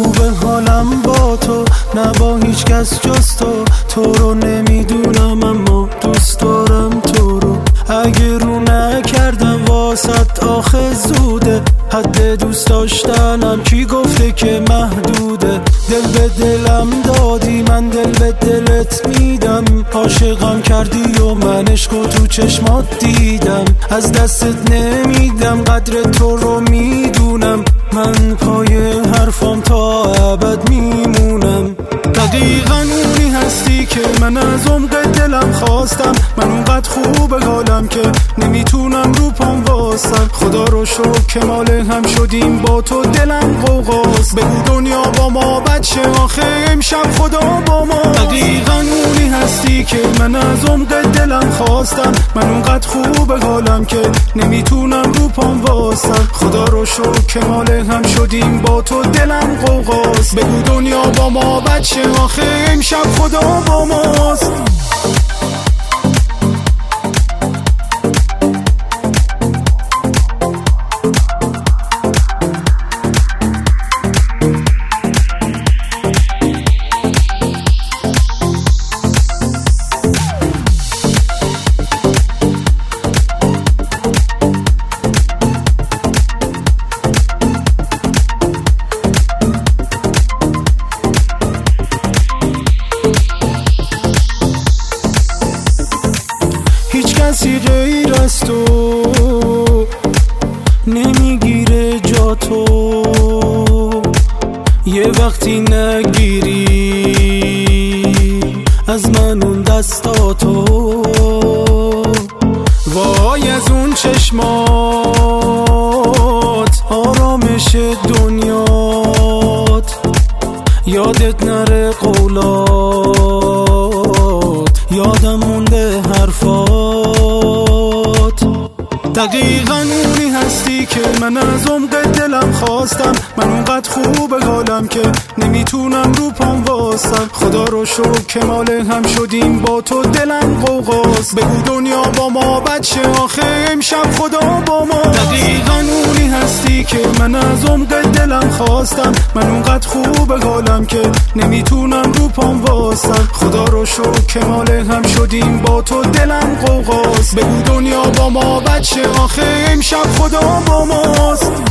خوبه حالم با تو، نه با هیچ کس جز تو رو نمیدونم اما دوست دارم تو رو. اگه رو نکردم واسط آخه زوده، حد دوست داشتنم کی گفته که محدوده. دل به دلم دادی من دل به دلت میدم، عاشقم کردی و من عشقو تو چشمات دیدم. از دستت نمیدم قدر تو رو میدونم، من پای حرفام تا ابد میمونم. دقیقاً اونی هستی که من از عمق دلم خواستم، من اونقدر خوب حالم که نمیتونم رو پام واسم. خدا رو شکر که مال هم شدیم با تو، دلم قوقاست. بگو دنیا با ما بچه آخه امشب خدا با ما. دقیقاً اونی هستی که من از عمق دلم خواستم، من اونقدر خوب حالم که نمیتونم رو پام واسم. خدا رو شکر که مال هم شدیم با تو، دلم قوقاست. بگو دنیا با ما بچه آخه امشب خدا با ماست. کسی غیر از تو نمیگیره جا تو، یه وقتی نگیری از من اون دستاتو. وای از اون چشمات آرامش دنیات، یادت نره قولات، یادم مونده حرفات. دقیقاً اونی هستی که من از عمق دلم خواستم، من اونقدر خوب حالم که نمیتونم رو پام واسم. خدا رو شکر که مال هم شدیم با تو، دلم قوقاست. بگو دنیا با ما بچه آخه امشب خدا با ما. دقیقاً اونی هستی که من از عمق دلم خواستم، من اونقدر خوب حالم که نمیتونم رو پام واسم. خدا رو شکر که مال هم شدیم با تو، دلم قوقاست. بگو دنیا با ما بچه آخه امشب خدا با ماست.